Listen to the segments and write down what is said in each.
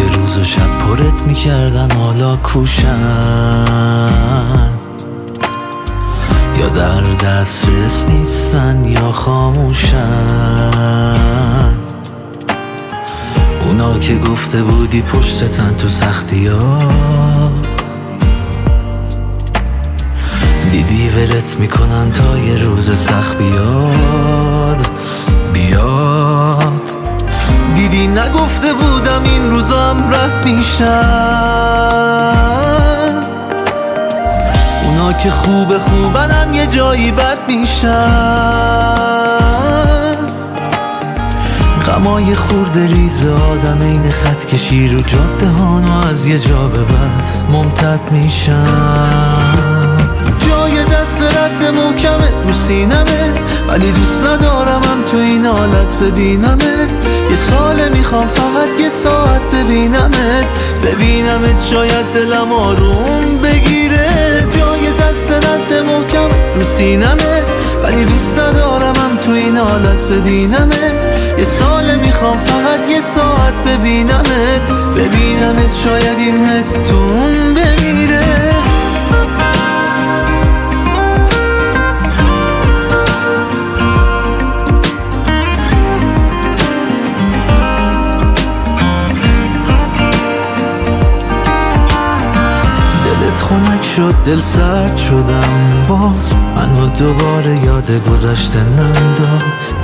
که روز و شب پرت میکردن حالا کوشن، یا در دسترس نیستن یا خاموشن. اونا که گفته بودی پشتتن تو سختی ها، دیدی ولت میکنن تا یه روز سخت بیاد. دیدی نگفته بودم این روزام رد میشن، اونا که خوبنم یه جایی بد میشن. غمای خورده ریز آدم این خط کشی رو جاده هانو از یه جا به بعد ممتد میشن. جای دست رد محکمت رو سینمه، ولی دوست ندارمم تو این حالت ببینمت. یه ساله میخوام فقط یه ساعت ببینمت شاید دلم آروم بگیره. جای دست رد محکمت رو سینمه، ولی دوست ندارمم تو این حالت ببینمت. یه ساله میخوام فقط یه ساعت ببینمت شاید این حس توم بمیره. خنک شد دل سرد شدم باز، منو دوباره یاد گذشته ننداز.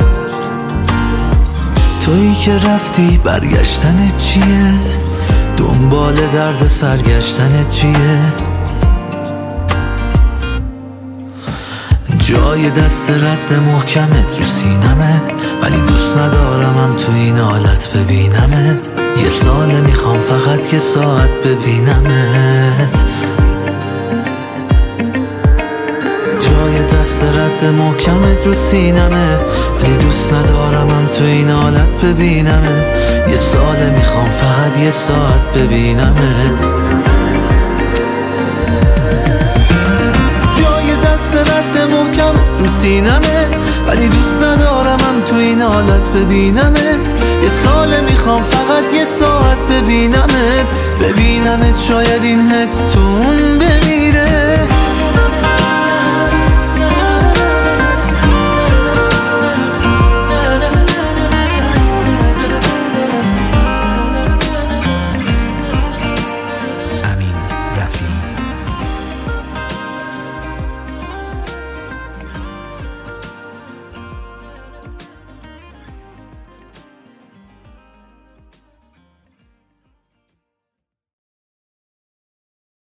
تویی که رفتی برگشتن چیه؟ دنبال درد سرگشتن چیه؟ جای دست رد محکمت رو سینمه، ولی دوست ندارمم تو این حالت ببینمت. یه ساله میخوام فقط یه ساعت ببینمت. جای دست رد محکمت رو سینمه، ولی دوست ندارمم تو این حالت ببینمت. یه ساله میخوام فقط یه ساعت ببینمت. جای دست رد محکمت رو سینمه، ولی دوست ندارمم تو این حالت ببینمت. یه ساله میخوام فقط یه ساعت ببینمت شاید این حس توم بمیره.